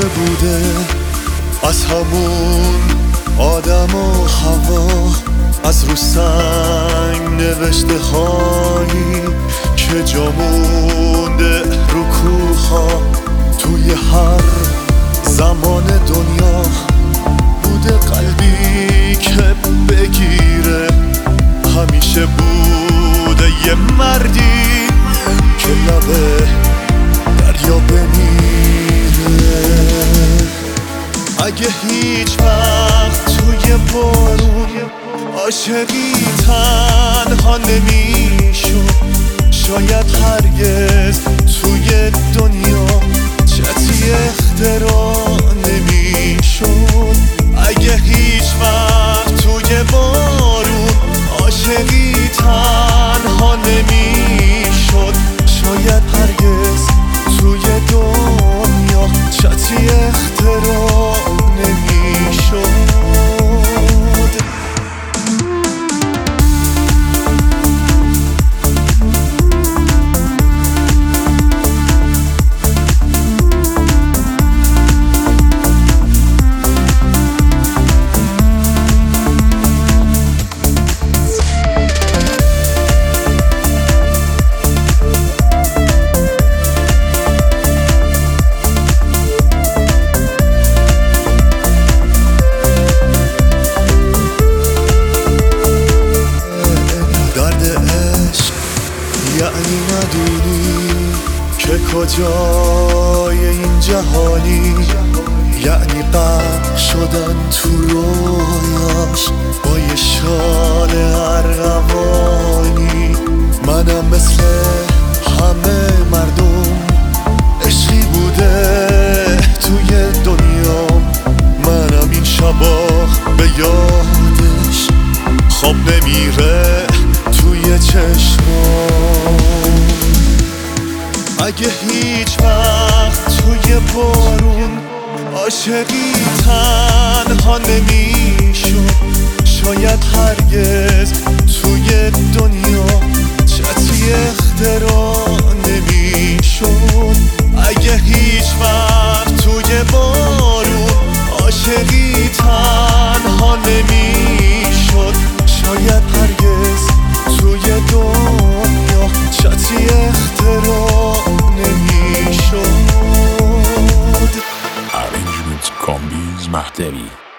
بوده از همون آدم و هوا، از رو سنگ نوشته هایی که جا مونده رو کوها. توی هر زمان دنیا بوده قلبی که بگیره، همیشه بوده یه مردی که لبه دریا بمیره. اگه هیچ وقت توی بارون عاشقی تنها نمیشد، شاید هرگز توی دنیا چتی اختراع نمیشد. اگه هیچ وقت توی بارون عاشقی تنها نمیشد، شاید هرگز توی دنیا چتی اختراع نمیشد. یعنی ندونی که کجای این جهانی، یعنی غرق شدن تو رویاش با یه شال ارغوانی. منم مثل همه مردم عشقی بوده توی دنیا، منم این شبا به یادش خواب نمیره توی چشمام. اگه هیچ وقت توی بارون عاشقی تنها نمیشد، شاید هرگز توی دنیا چتی اختراع نمیشد. اگه هیچ وقت توی بارون عاشقی تنها نمیشد، شاید هرگز توی دنیا چتی اختراع نمیشد. Arrangement Combiz Mahteri.